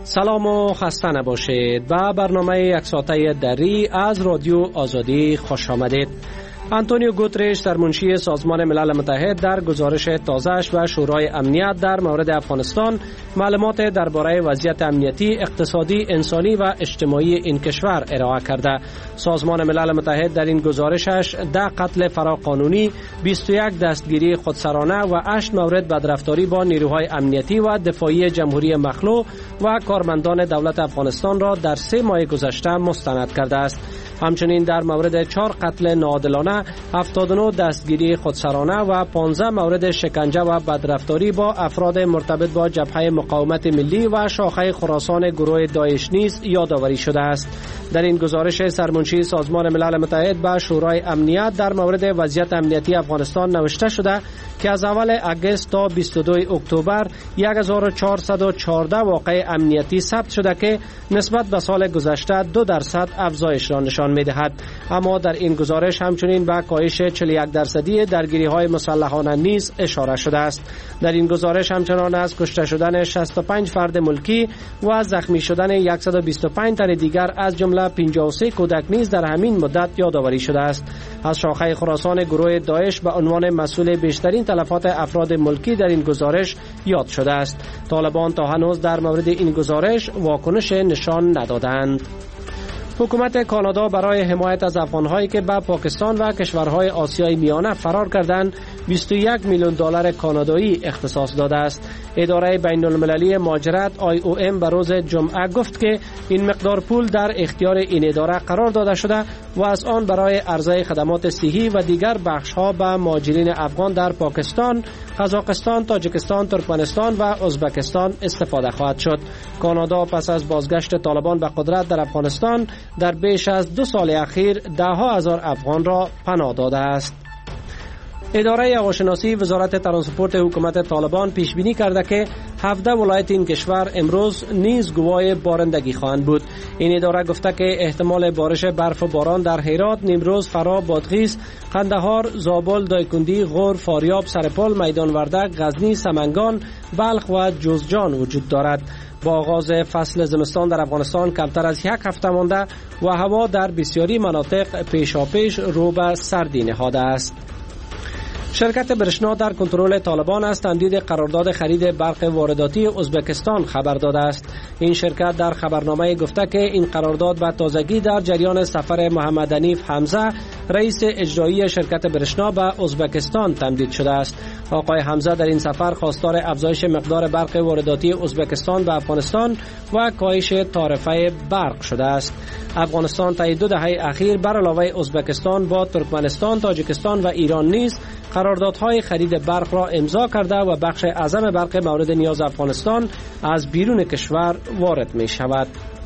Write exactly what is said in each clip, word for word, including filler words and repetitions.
سلام و خسته نباشید. به برنامه یک ساعته دری از رادیو آزادی خوش آمدید. آنتونیو گوترش سرمنشی سازمان ملل متحد در گزارش تازه‌اش و شورای امنیت در مورد افغانستان معلومات درباره وضعیت امنیتی، اقتصادی، انسانی و اجتماعی این کشور ارائه کرده. سازمان ملل متحد در این گزارشش ده قتل فراقانونی، بیست و یک دستگیری خودسرانه و هشت مورد بدرفتاری با نیروهای امنیتی و دفاعی جمهوری مخلوع و کارمندان دولت افغانستان را در سه ماه گذشته مستند کرده است. همچنین در مورد چهار قتل ناعادلانه، هفتاد و نه دستگیری خودسرانه و پانزده مورد شکنجه و بدرفتاری با افراد مرتبط با جبهه مقاومت ملی و شاخه خراسان گروه داعش نیز یادآوری شده است. در این گزارش سرمنشی سازمان ملل متحد به شورای امنیت در مورد وضعیت امنیتی افغانستان نوشته شده که از اول اگست تا بیست و دو اکتبر هزار و چهارصد و چهارده واقعه امنیتی ثبت شده که نسبت به سال گذشته دو درصد افزایش را نشان می‌دهد. اما در این گزارش همچنین به کاهش چهل و یک درصدی درگیری‌های مسلحانه نیز اشاره شده است. در این گزارش همچنان از کشته شدن شصت و پنج فرد ملکی و زخمی شدن صد و بیست و پنج تن دیگر از جمله پنجاه و سه کودک نیز در همین مدت یادآوری شده است. از شاخه خراسان گروه داعش به عنوان مسئول بیشترین تلفات افراد ملکی در این گزارش یاد شده است. طالبان تا هنوز در مورد این گزارش واکنش نشان ندادند. حکومت کانادا برای حمایت از افغان‌هایی که به پاکستان و کشورهای آسیای میانه فرار کردند بیست و یک میلیون دلار کانادایی اختصاص داده است. اداره بین‌المللی مهاجرت آی او ام به روز جمعه گفت که این مقدار پول در اختیار این اداره قرار داده شده و از آن برای عرضه خدمات صحی و دیگر بخش‌ها به مهاجرین افغان در پاکستان، قزاقستان، تاجیکستان، ترکمنستان و ازبکستان استفاده خواهد شد. کانادا پس از بازگشت طالبان به قدرت در افغانستان در بیش از دو سال اخیر ده ها هزار افغان را پناه داده است. اداره هواشناسی وزارت ترانسپورت حکومت طالبان پیش بینی کرده که هفده ولایت این کشور امروز نیز گواه بارندگی خواهند بود. این اداره گفته که احتمال بارش برف و باران در هرات، نیمروز، فرا، بادغیس، قندهار، زابل، دایکندی، غور، فاریاب، سرپل، میدان وردک، غزنی، سمنگان، بلخ و جوزجان وجود دارد. با آغاز فصل زمستان در افغانستان کمتر از یک هفته مانده و هوا در بسیاری مناطق پیشاپیش رو به سردی نهاده است. شرکت برشنا در کنترل طالبان از تمدید قرارداد خرید برق وارداتی ازبکستان خبر داده است. این شرکت در خبرنامه گفته که این قرارداد به تازگی در جریان سفر محمد حنیف حمزه رئیس اجرایی شرکت برشنا به ازبکستان تمدید شده است. آقای حمزه در این سفر خواستار افزایش مقدار برق وارداتی ازبکستان به افغانستان و کاهش تعرفه برق شده است. افغانستان طی دو دهه اخیر بر علاوه ازبکستان با ترکمنستان، تاجیکستان و ایران نیز قراردادهای خرید برق را امضا کرده و بخش اعظم برق مورد نیاز افغانستان از بیرون کشور وارد می شود.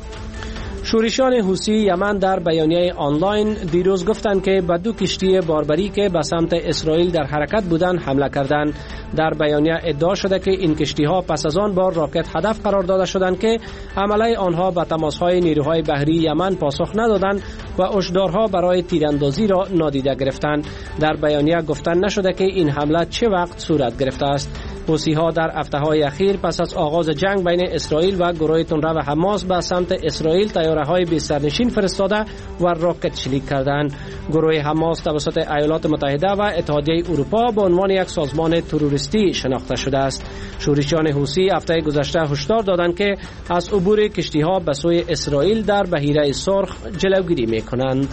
شورشیان حوثی یمن در بیانیه آنلاین دیروز گفتند که به دو کشتی باربری که به سمت اسرائیل در حرکت بودند حمله کردند. در بیانیه ادعا شده که این کشتی‌ها پس از آن با راکت هدف قرار داده شدند که عمله آنها به تماس‌های نیروهای بحری یمن پاسخ ندادند و هشدارها برای تیراندازی را نادیده گرفتند. در بیانیه گفتن نشده که این حمله چه وقت صورت گرفته است. حوثی‌ها در هفته‌های اخیر پس از آغاز جنگ بین اسرائیل و گروه تندرو حماس به سمت اسرائیل طیاره‌های بی سرنشین فرستاده و راکت شلیک کردند. گروه حماس توسط ایالات متحده و اتحادیه اروپا به عنوان یک سازمان تروریستی شناخته شده است. شورشیان حوثی هفته گذشته هشدار دادند که از عبور کشتی‌ها به سوی اسرائیل در بحیره سرخ جلوگیری می‌کنند.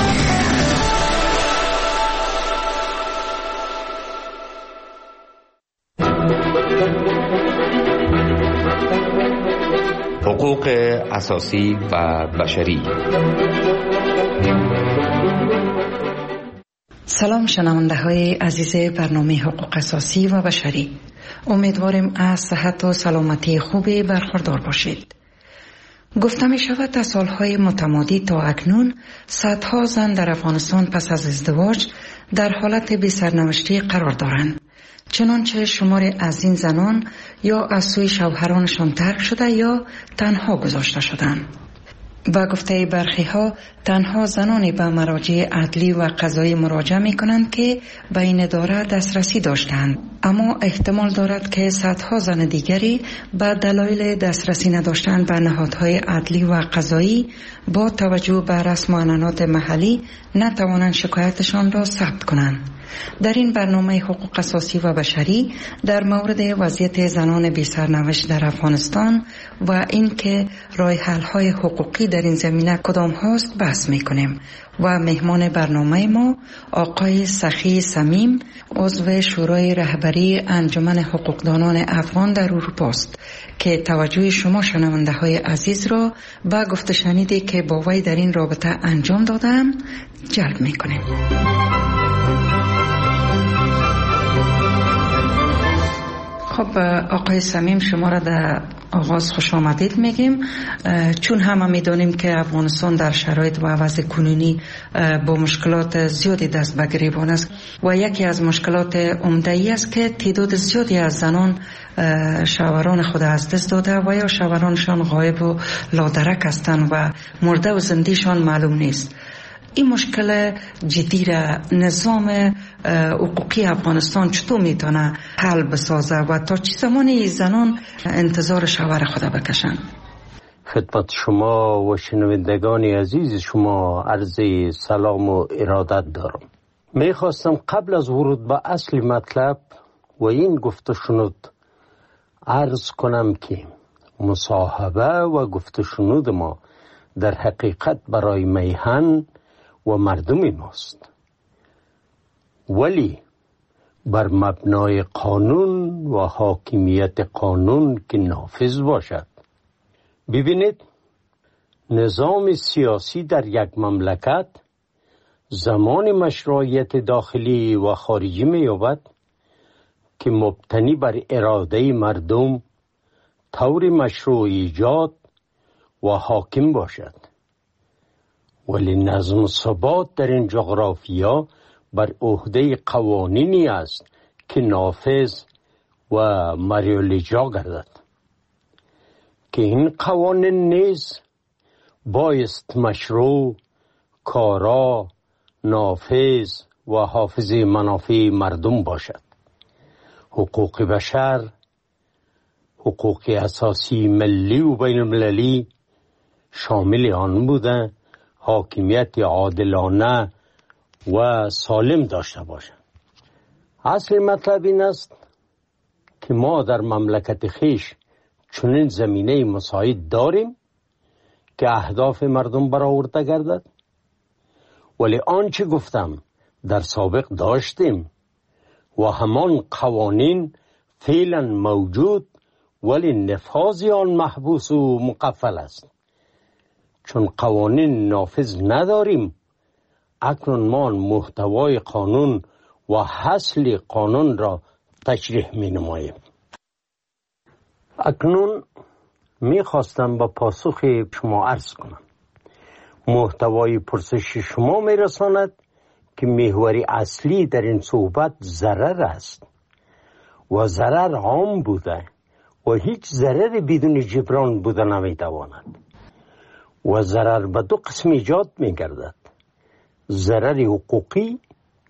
حقوق اساسی و بشری. سلام شنونده های عزیز برنامه حقوق اساسی و بشری. امیدواریم از صحت و سلامتی خوبی برخوردار باشید. گفته می شود از سالهای متمادی تا اکنون صدها زن در افغانستان پس از ازدواج در حالت بی سرنوشتی قرار دارند. چنانچه شمار از این زنان یا از سوی شوهرانشان ترک شده یا تنها گذاشته شدند. با گفته برخی ها تنها زنانی به مراجع عدلی و قضایی مراجعه می کنند که به این اداره دسترسی داشتند، اما احتمال دارد که صدها زن دیگری به دلایل دسترسی نداشتن به نهادهای عدلی و قضایی با توجه به رسم و عنعنات محلی نتوانند شکایتشان را ثبت کنند. در این برنامه حقوق اساسی و بشری در مورد وضعیت زنان بی سرنوشت در افغانستان و اینکه راه حل های حقوقی در این زمینه کدام هاست بحث میکنیم و مهمان برنامه ما آقای سخی صمیم، عضو شورای رهبری انجمن حقوقدانان افغان در اروپا است که توجه شما شنونده های عزیز را به گفته شنیدی که با وی در این رابطه انجام دادم جلب میکنیم. خب آقای صمیم، شما را در آغاز خوش آمدید میگیم، چون همه میدونیم که افغانستان در شرایط و وضع کنونی با مشکلات زیادی دست به گریبان است و یکی از مشکلات عمده ای است که تعداد زیادی از زنان شوهران خود از دست داده و یا شوهرانشان غایب و لادرک هستند و مرده و زندهشان معلوم نیست. این مشکل جدی را نظام حقوقی افغانستان چطور میتونه حل بسازه و تا چه زمانی زنان انتظار شوهر خود بکشن؟ خدمت شما و شنوندگان عزیز شما عرض سلام و ارادت دارم. میخواستم قبل از ورود به اصل مطلب و این گفته شنود عرض کنم که مصاحبه و گفته شنود ما در حقیقت برای میهن و مردم ماست، ولی بر مبنای قانون و حاکمیت قانون که نافذ باشد. ببینید، نظام سیاسی در یک مملکت زمان مشروعیت داخلی و خارجی می‌یابد که مبتنی بر اراده مردم طور مشروع ایجاد و حاکم باشد، ولی نظم و ثبات در این جغرافیا بر عهده قوانینی است که نافذ و مریال اجرا گردد، که این قوانین نیز بایست مشروع، کارا، نافذ و حافظ منافع مردم باشد. حقوق بشر، حقوق اساسی ملی و بین المللی شامل آن بوده حاکمیت عادلانه و سالم داشته باشد. اصل مطلب این است که ما در مملکت خیش چنین زمینه مساعد داریم که اهداف مردم برآورده گردد، ولی آنچه گفتم در سابق داشتیم و همان قوانین فعلا موجود، ولی نفاذ آن محبوس و مقفل است. چون قوانین نافذ نداریم، اکنون ما محتوای قانون و حاصل قانون را تشریح می نماییم. اکنون می خواستم با پاسخ شما عرض کنم. محتوای پرسش شما می رساند که محوری اصلی در این صحبت ضرر است و ضرر عام بوده و هیچ ضرر بدون جبران بوده نمی تواند و ضرر به دو قسم ایجاد می گردد: ضرر حقوقی،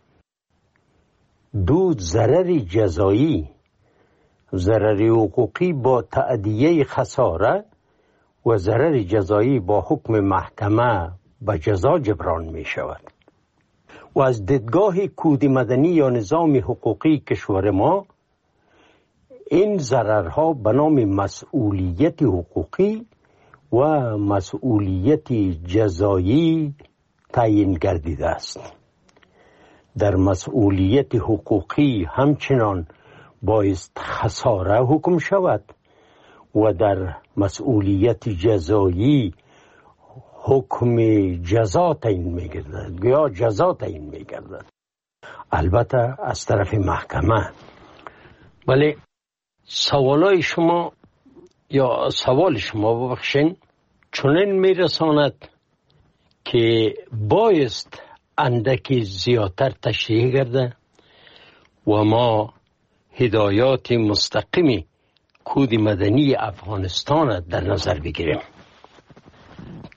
دو ضرر جزایی. ضرر حقوقی با تأدیه خساره و ضرر جزایی با حکم محکمه به جزا جبران می شود. و از دیدگاه کود مدنی یا نظام حقوقی کشور ما، این ضررها به نام مسئولیت حقوقی و مسئولیت جزایی تعیین گردیده است. در مسئولیت حقوقی همچنان بایست خساره حکم شود و در مسئولیت جزایی حکم جزا تعیین می گردد یا جزا تعیین می گردد، البته از طرف محکمه. ولی سوالای شما یا سوال شما ببخشین چنین می رساند که بایست اندکی زیادتر تشریح گرده و ما هدایات مستقیمی کود مدنی افغانستان در نظر بگیریم.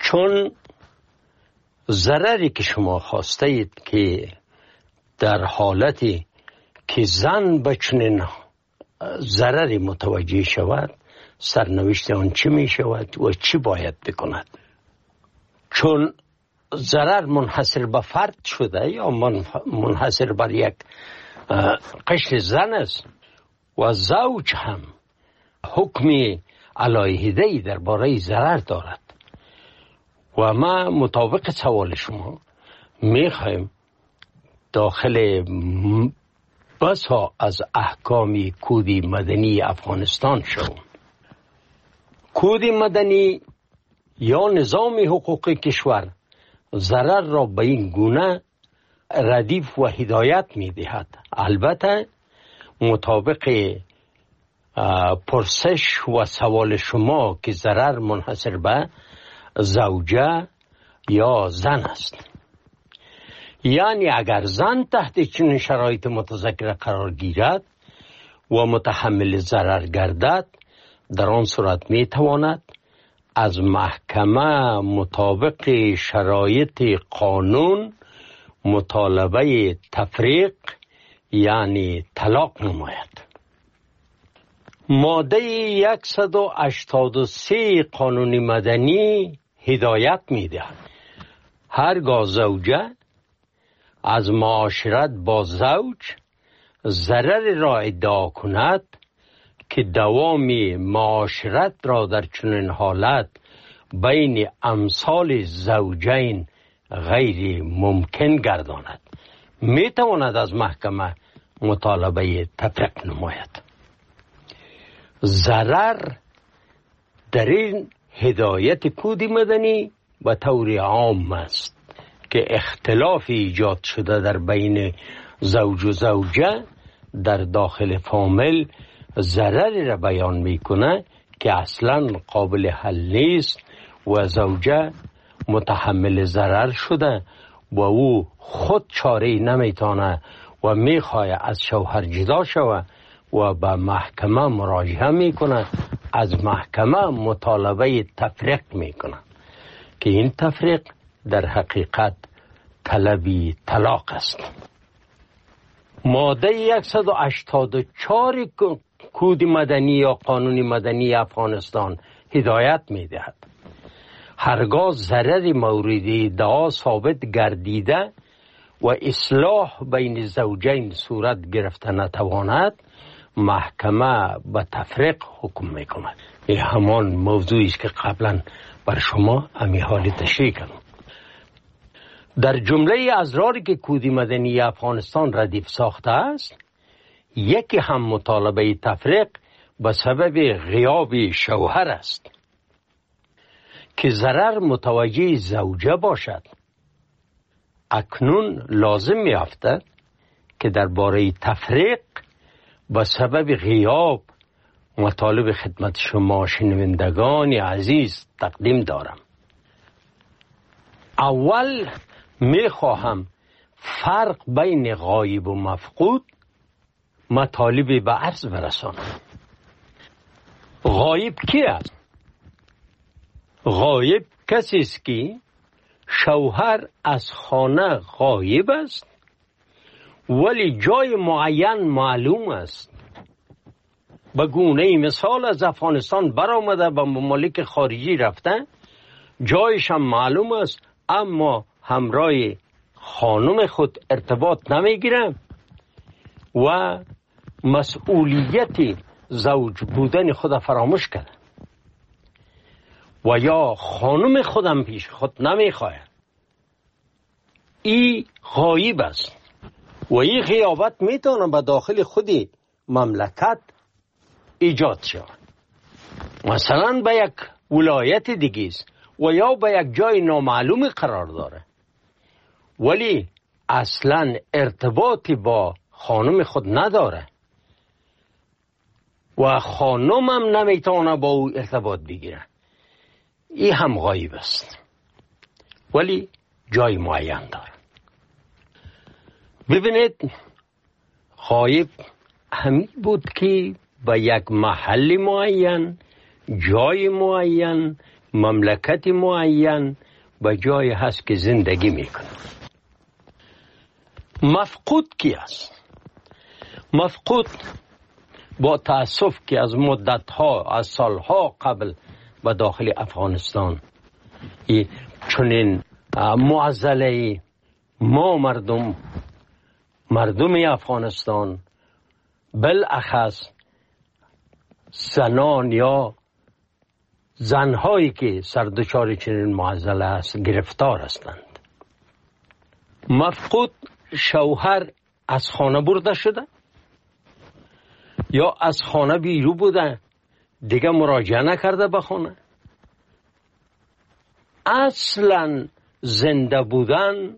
چون ضرری که شما خواسته اید که در حالتی که زن به چنین ضرری متوجه شود، سرنوشت آن چی می شود و چی باید بکند. چون ضرر منحصر به فرد شده یا منحصر بر یک قشر زن است و زوج هم حکمی علیحده‌ای درباره ضرر دارد و ما مطابق سوال شما میخوایم داخل بسا از احکام کود مدنی افغانستان شوم. کود مدنی یا نظام حقوق کشور ضرر را به این گونه ردیف و هدایت می دهد. البته مطابق پرسش و سوال شما که ضرر منحصر به زوجه یا زن است، یعنی اگر زن تحت چنین شرایط متذکره قرار گیرد و متحمل ضرر گردد، در آن صورت می تواند از محکمه مطابق شرایط قانون مطالبه تفریق یعنی طلاق نماید. ماده صد و هشتاد و سه قانون مدنی هدایت می دهد هرگاه زوجه از معاشرت با زوج ضرر را ادعا کند که دوام معاشرت را در چنین حالت بین امثال زوجین غیر ممکن گرداند، می تواند از محکمه مطالبه تفریق نماید. ضرر در این هدایت کود مدنی به طور عام است که اختلاف ایجاد شده در بین زوج و زوجه در داخل فامیل ضرری را بیان میکنه که اصلا قابل حل نیست و زوجه متحمل ضرر شده و او خود چاره نمیتونه و میخواه از شوهر جدا شوه و به محکمه مراجعه میکنه، از محکمه مطالبه تفریق میکنه که این تفریق در حقیقت طلبی طلاق است. ماده صد و هشتاد و چهار کود مدنی یا قانون مدنی افغانستان هدایت میدهد هرگاه ضرر مورد ادعا ثابت گردیده و اصلاح بین زوجین صورت گرفته نتواند، محکمه به تفریق حکم میکند. این همان موضوعی است که قبلا بر شما امی حالی تشریح کردم. در جمله ازراری که کود مدنی افغانستان ردیف ساخته است، یکی هم مطالبه تفریق به سبب غیاب شوهر است که ضرر متوجه زوجه باشد. اکنون لازم می افتد که درباره تفریق به سبب غیاب مطالب خدمت شما شنوندگان عزیز تقدیم دارم. اول می خواهم فرق بین غایب و مفقود مطالب به عرض برسانم. غایب کی است؟ غایب کسی است که شوهر از خانه غایب است ولی جای معین معلوم است. به گونه مثال از افغانستان برآمده به ممالک خارجی رفته، جایش هم معلوم است اما همراه خانم خود ارتباط نمیگیره و مسئولیت زوج بودن خود فراموش کرده و یا خانم خودم پیش خود نمیخواه. این غایب است و این غیابت میتونه به داخل خودی مملکت ایجاد شود، مثلا به یک ولایت دیگه است و یا به یک جای نامعلوم قرار داره ولی اصلا ارتباطی با خانم خود نداره و خانم هم نمیتونه با او ارتباط بگیره. این هم غایب است ولی جای معین داره. ببینید، غایب همین بود که به یک محل معین، جای معین مملکت معین به جای هست که زندگی میکنه. مفقود کی است؟ مفقود با تأسف که از مدتها از سالها قبل به داخل افغانستان چنین معضله ما مردم مردم افغانستان بالاخص زنان یا زنهایی که سردچار چنین معضله است گرفتار هستند. مفقود شوهر از خانه برده شده یا از خانه بیرون بوده دیگه مراجعه نکرده به خانه. اصلا زنده بودن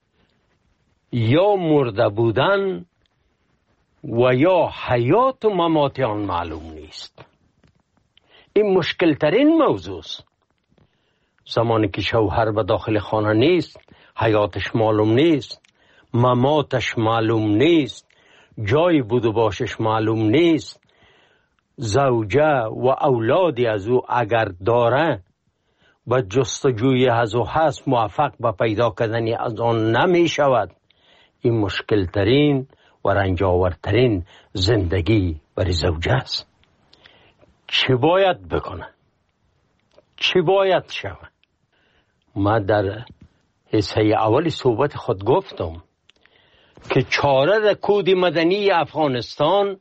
یا مرده بودن و یا حیات و ممات آن معلوم نیست. این مشکل ترین موضوع است. زمانی که شوهر به داخل خانه نیست، حیاتش معلوم نیست، مماتش معلوم نیست، جای بود و باشش معلوم نیست، زوجه و اولادی از او اگر داره و جستجوی از او هست موفق به پیدا کردن از آن نمی شود. این مشکل ترین و رنجاورترین زندگی برای زوجه است. چی باید بکنه؟ چی باید شود؟ ما در حصه اولی صحبت خود گفتم که چاره در کود مدنی افغانستان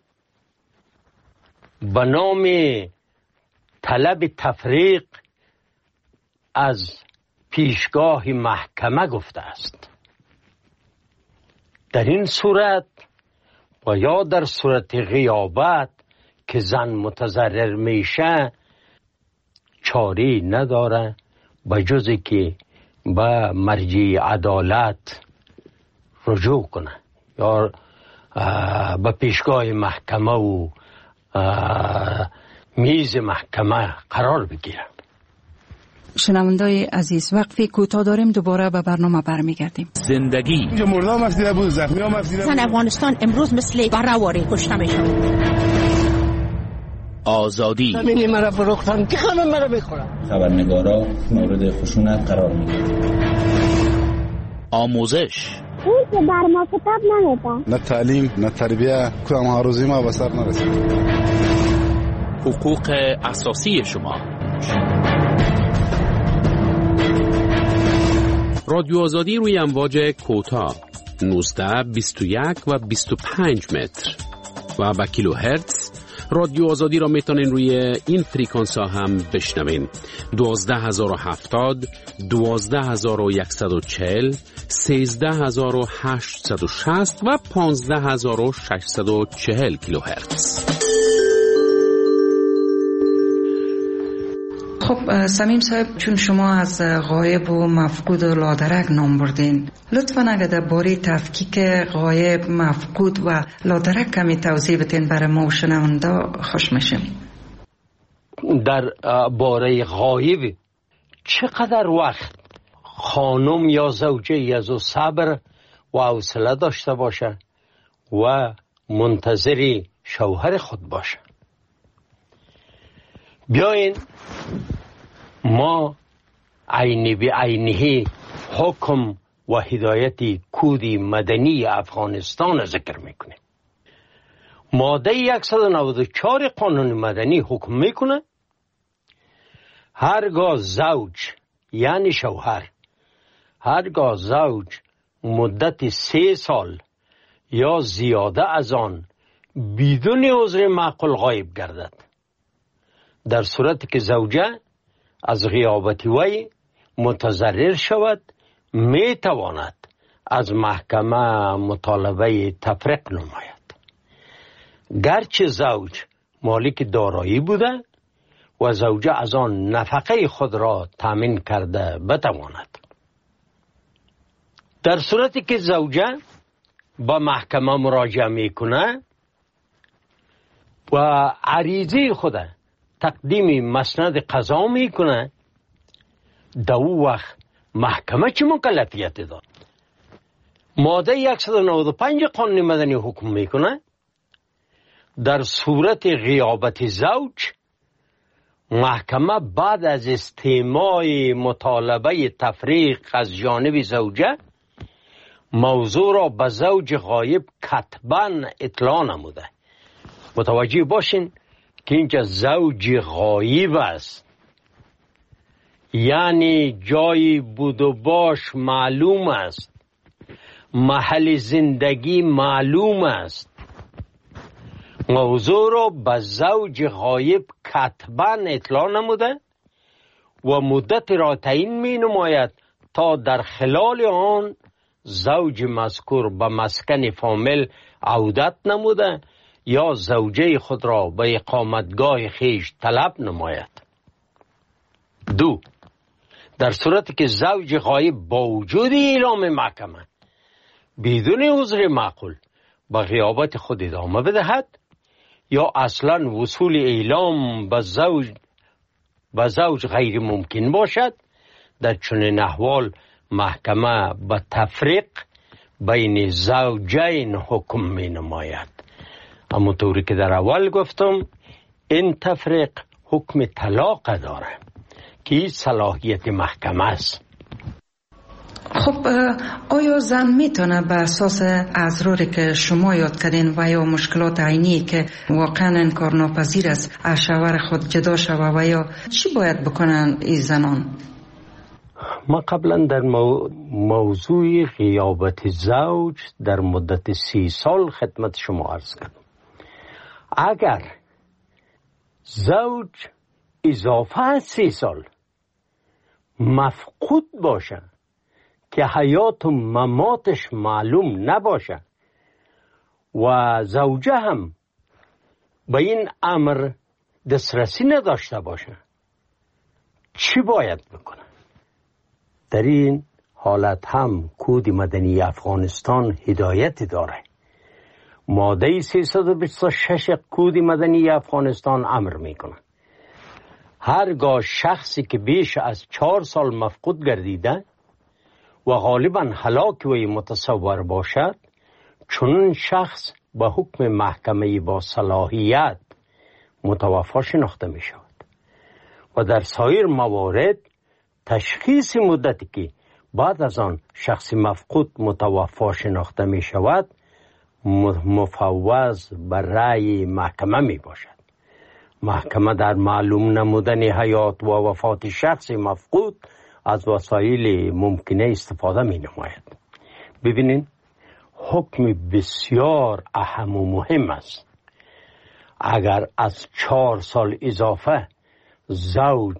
به نام طلب تفریق از پیشگاه محکمه گفته است. در این صورت و یا در صورت غیابت که زن متضرر میشه چاری نداره به جزی که به مرجع عدالت رجوع کنه یا به پیشگاه محکمه و میز محکمه قرار بگیره. شنوندای عزیز وقفی کوتاه داریم، دوباره به برنامه برمیگردیم. زندگی اینجا مردم مفیده بود، زخمی ها مفیده بود. زن افغانستان امروز مثل برهواری کشته میشن. آزادی زمینی مرا فروختن که همه مرا بخورن. خبرنگارا مورد خشونت قرار میگیرن. آموزش اون که بر ما کتاب نمیدن. نه تعلیم نه تربیه کدام آرزوی ما به سر نرسید. حقوق اساسی شما. رادیو آزادی روی امواج کوتاه نوزده، بیست و یک و بیست و پنج متر و با کیلو هرتز. رادیو آزادی را میتونین روی این فریکانس ها هم بشنوین. دوازده هزار و هفتاد، دوازده هزار و یکصد و چهل، سیزده هزار و هشتصد و شصت و پانزده هزار و ششصد و چهل کیلو هرتز. خب سمیم صاحب، چون شما از غایب و مفقود و لادرک نام بردین، لطفاً اگر در باره تفکیک غایب، مفقود و لادرک کمی توضیح بدین برای ما و شنونده خوش میشیم. در باره غایب چقدر وقت خانم یا زوجه از او صبر و حوصله داشته باشه و منتظر شوهر خود باشه؟ بیاین ما عینی به عینی حکم و هدایت کود مدنی افغانستان ذکر میکنه. ماده صد و نود و چهار قانون مدنی حکم میکنه هرگاه زوج یعنی شوهر هرگاه زوج مدت سه سال یا زیاده از آن بدون عذر معقول غایب گردد، در صورتی که زوجه از غیابت وی متضرر شود، می تواند از محکمه مطالبه تفریق نماید. گرچه زوج مالک دارایی بوده و زوجه از آن نفقه خود را تامین کرده بتواند. در صورتی که زوجه با محکمه مراجعه میکنه و عریضه خود تقدیم مسند قضا میکنه، در او وقت محکمه چه مکلفیت داد؟ ماده صد و نود و پنج قانون مدنی حکم میکنه در صورت غیابت زوج محکمه بعد از استماع مطالبه تفریق از جانب زوجه موضوع را به زوج غایب کتباً اطلاع نموده. متوجه باشین که اینجا زوج غایب است، یعنی جای بود و باش معلوم است، محل زندگی معلوم است. موضوع را به زوج غایب کتباً اطلاع نموده و مدت را تعیین می نماید تا در خلال آن زوج مذکور به مسکن فامیل عودت نموده یا زوجه خود را به اقامتگاه خیش طلب نماید. دو، در صورتی که زوج غایب با وجود اعلام محکمه بدون عذر معقول به غیابت خود ادامه بدهد یا اصلا وصول اعلام به زوج به زوج غیر ممکن باشد، در چنین احوال محکمه به تفریق بین زوجین حکم می نماید. اما طوری که در اول گفتم این تفریق حکم طلاق داره که صلاحیت محکمه است. خب آیا زن میتونه به اساس اضراری که شما یاد کردین و یا مشکلات عینی که واقعا انکار ناپذیر است از شوهر خود جدا شوه و یا چی باید بکنن این زنان؟ ما قبلا در مو... موضوع غیابت زوج در مدت سی سال خدمت شما عرض کردم. اگر زوج اضافه از سی سال مفقود باشه که حیات و مماتش معلوم نباشه و زوجه هم به این امر دسترسی نداشته باشه، چی باید بکنه؟ در این حالت هم کود مدنی افغانستان هدایت داره. ماده سیصد و بیست و شش کود مدنی افغانستان امر میکنه هرگاه شخصی که بیش از چهار سال مفقود گردیده و غالبا هلاک وی متصور باشد، چون شخص به حکم محکمه با صلاحیت متوفا شناخته می شود و در سایر موارد تشخیص مدتی که بعد از آن شخص مفقود متوفا شناخته می شود مفوض بر رأی محکمه می باشد. محکمه در معلوم نمودن حیات و وفات شخص مفقود از وسایل ممکنه استفاده می نماید. ببینید حکم بسیار اهم و مهم است. اگر از چهار سال اضافه زوج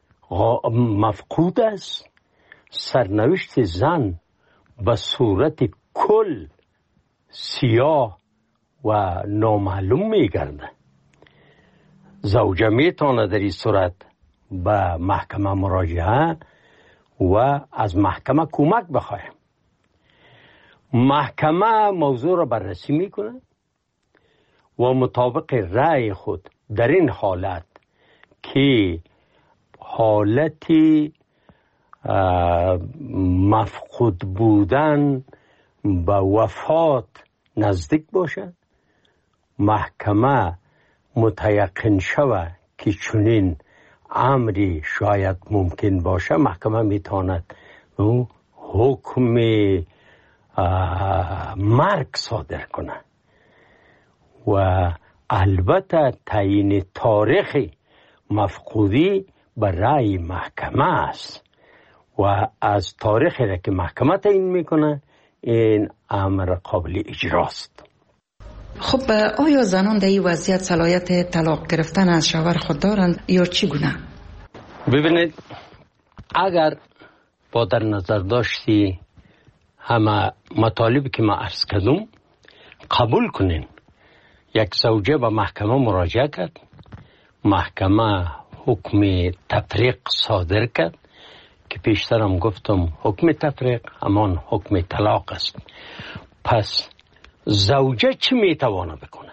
مفقود است، سرنوشت زن به صورت کل سیاه و نامعلوم می گرده. زوجه می تانه در این صورت به محکمه مراجعه و از محکمه کمک بخواه. محکمه موضوع را بررسی میکنه و مطابق رأی خود در این حالت که حالتی مفقود بودن به وفات نزدیک باشد، محکمه متیقن شود که چنین امری شاید ممکن باشه، محکمه میتواند حکم مرگ صادر کنه و البته تعیین تاریخ مفقودی بر رأی محکمه است و از تاریخی را که محکمه تعیین میکنه این امر قابل اجراست. خب آیا زنان در این وضعیت صلاحیت طلاق گرفتن از شوهر خود دارند یا چگونه؟ ببینید اگر با در نظر داشتی همه مطالبی که ما عرض کردم قبول کنین، یک زوجه به محکمه مراجعه کرد، محکمه حکم تفریق صادر کرد که پیشترم گفتم حکم تفریق همان حکم طلاق است. پس زوجه چی میتوانه بکنه؟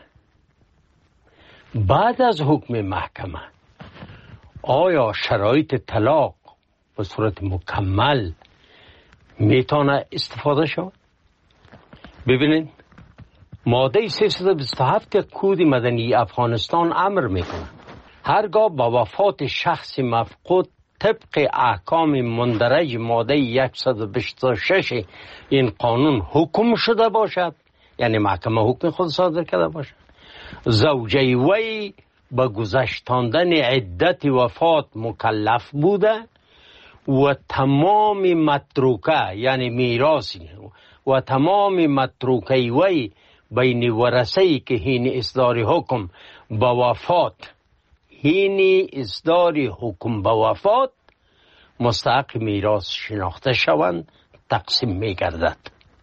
بعد از حکم محکمه آیا شرایط طلاق به صورت مکمل میتونه استفاده شود؟ ببینید ماده سیصد و بیست و هفت کود مدنی افغانستان امر میکنه هرگاه با وفات شخص مفقود طبق احکام مندرج ماده صد و بیست و شش این قانون حکم شده باشد، یعنی محکمه حکم خود صادر کرده باشد، زوجه وی به گذشتاندن عدت وفات مکلف بوده و تمام متروکه یعنی میراثی و تمام متروکه وی بین ورثه‌ای که هین اصدار حکم به وفات هین اصدار حکم به وفات مستحق میراث شناخته شوند تقسیم می گردد.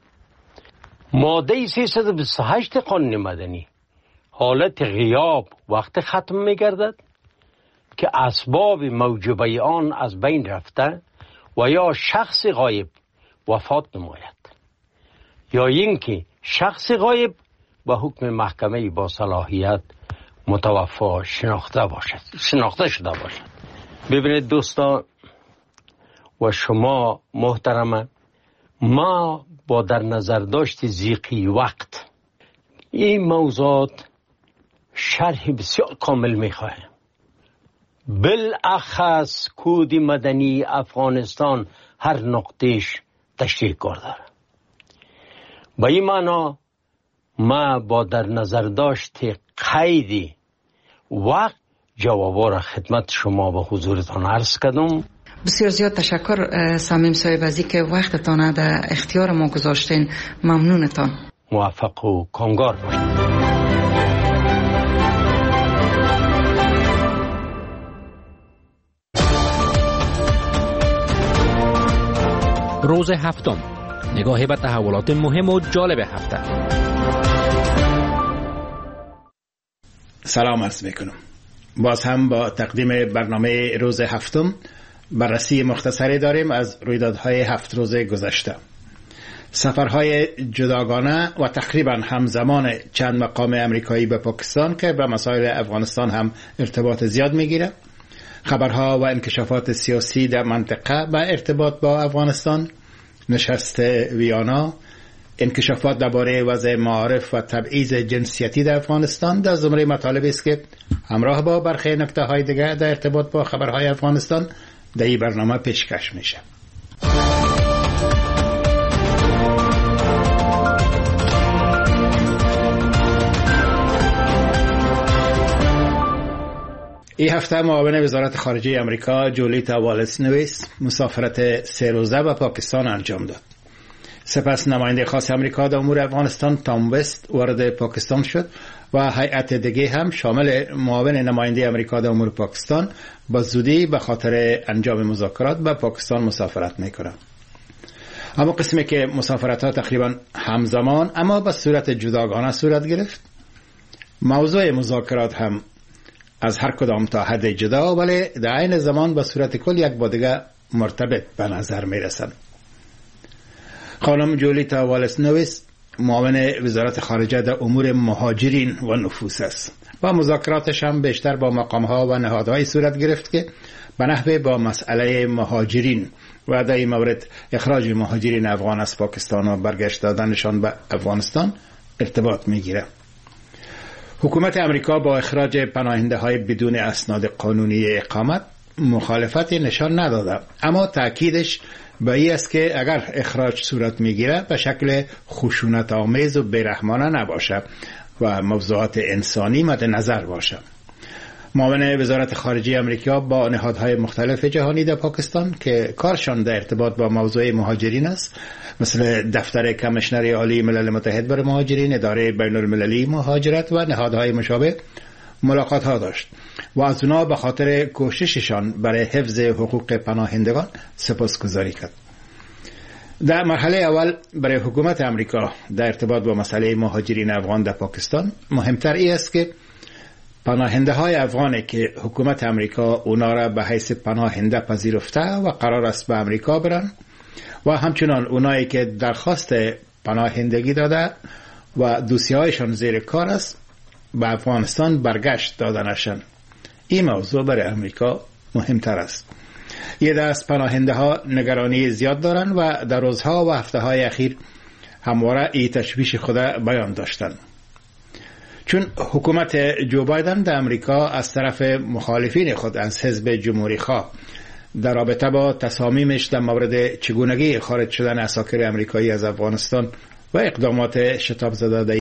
ماده سیصد و بیست و هشت قانون مدنی حالت غیاب وقت ختم می گردد که اسباب موجبه آن از بین رفته و یا شخص غایب وفات نماید یا اینکه شخص غایب به حکم محکمه با صلاحیت متوفا شناخته باشد شناخته شده باشد. ببینید دوستان و شما محترمه، ما با در نظر داشت ضیقی وقت این موضوعات شرح بسیار کامل میخواهیم. بالاخص کود مدنی افغانستان هر نقطهش تشریح کرده. با این معنا ما با در نظر داشت قیدی وقت جوابا را خدمت شما به حضورتان عرض کردم. بسیار زیاد تشکر صمیم صاحب از اینکه وقتتان در اختیار ما گذاشتین. ممنونتان. موفق و کامگار باشید. روز هفتم، نگاهی به تحولات مهم و جالب هفته. سلام عرض میکنم. باز هم با تقدیم برنامه روز هفتم بررسی مختصری داریم از رویدادهای هفت روز گذشته. سفرهای جداگانه و تقریبا همزمان چند مقام امریکایی به پاکستان که به مسائل افغانستان هم ارتباط زیاد میگیره، خبرها و انکشافات سیاسی در منطقه با ارتباط با افغانستان، نشست ویانا، انکشافات درباره وضع معارف و تبعیض جنسیتی در افغانستان در زمره مطالبی است که همراه با برخی نکته‌های دیگر در ارتباط با خبرهای افغانستان در این برنامه پیشکش میشه. این هفته معاون وزارت خارجه امریکا جولیتا والس نویس مسافرت سه روزه به پاکستان انجام داد. سپس نماینده خاص امریکا در امور افغانستان تام وست وارد پاکستان شد و هیئت دیگه هم شامل معاون نماینده امریکا در امور پاکستان با زودی به خاطر انجام مذاکرات به پاکستان مسافرت میکنند. اما قسمی که مسافرت ها تقریبا همزمان اما به صورت جداگانه صورت گرفت، موضوع مذاکرات هم از هر کدام تا حد جدا ولی در عین زمان به صورت کل یک با دیگه مرتبط به نظر می رسند. خانم جولیتا والس نویس معاون وزارت خارجه در امور مهاجرین و نفوس است و مذاکراتش هم بیشتر با مقامها و نهادهای صورت گرفت که به نحوه با مسئله مهاجرین و در این مورد اخراج مهاجرین افغان از پاکستان و برگشت دادنشان به افغانستان ارتباط می گیره. حکومت امریکا با اخراج پناهنده های بدون اسناد قانونی اقامت مخالفت نشان نداده، اما تأکیدش به این است که اگر اخراج صورت میگیره به شکل خشونت آمیز و بیرحمانه نباشه و موضوعات انسانی مد نظر باشه. معاون وزارت خارجه امریکا با نهادهای مختلف جهانی در پاکستان که کارشان در ارتباط با موضوع مهاجرین است، مثل دفتر کمیشنر عالی ملل متحد برای مهاجرین، اداره بین المللی مهاجرت و نهادهای مشابه ملاقات ها داشت و از اونا به خاطر کوشششان برای حفظ حقوق پناهندگان سپاسگزاری کرد. در مرحله اول برای حکومت امریکا در ارتباط با مسئله مهاجرین افغان در پاکستان مهمتر ای است که پناهنده های افغانی که حکومت امریکا اونا را به حیث پناهنده پذیرفته و قرار است به امریکا برن و همچنان اونایی که درخواست پناهندگی داده و دوسیه هایشان زیر کار است به افغانستان برگشت دادنشان، این موضوع برای امریکا مهمتر است. یه دست پناهنده ها نگرانی زیاد دارن و در روزها و هفته های اخیر همواره این تشویش خود بیان داشتن. چون حکومت جو بایدن در امریکا از طرف مخالفین خود از حزب جمهوری خواه در رابطه با تصامیمش در مورد چگونگی خارج شدن عساکر امریکایی از افغانستان و اقدامات شتاب زده